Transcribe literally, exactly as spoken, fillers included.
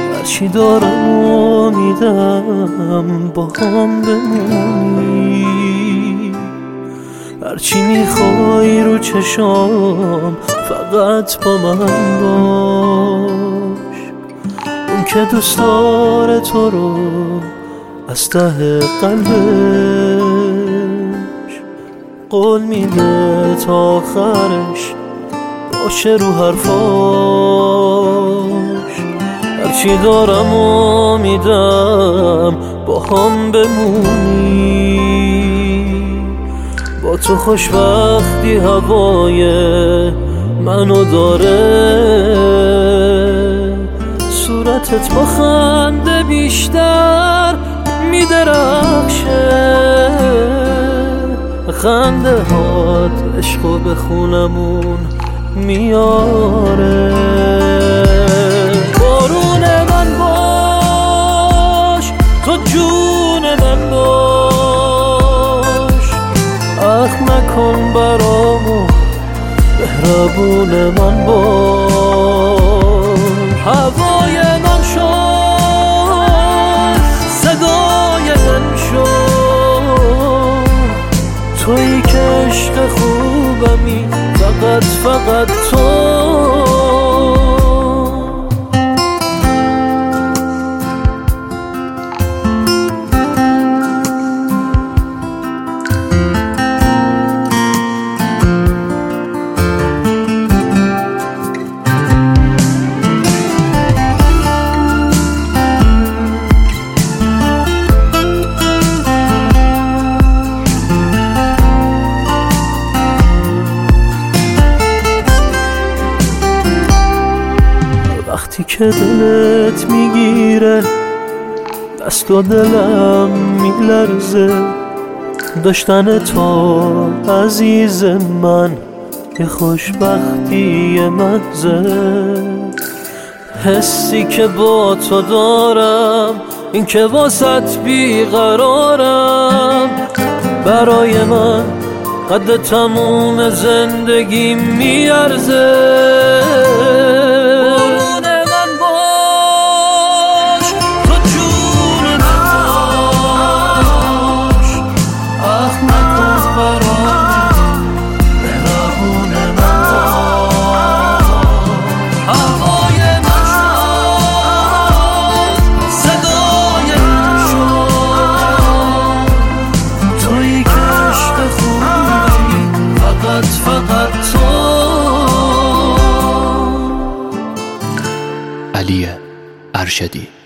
هرچی دارم امیدم با هم بمونی، هرچی میخوای رو چشام فقط با من باش. اون که دوست داره تو رو از ته قلبش، قول میده تا آخرش باشه رو حرفاش. هرچی دارم امیدم با هم بمونی، با تو خوشبختی هوای منو داره. صورتت با خنده بیشتر میدرخشه، خنده هات عشقو به خونمون میاره. بارون من باش، تو جون من باش، اخ نکن برامو مهربون من باش. هوای من شد، صدای من شد، تویی که عشق خوبمی، فقط فقط تو. وقتی که دلت میگیره دست و دلم میلرزه، داشتن تو عزیز من یه خوشبختی محضه. حسی که با تو دارم این که واسط بیقرارم، برای من قد تموم زندگی میارزه. علی ارشدی.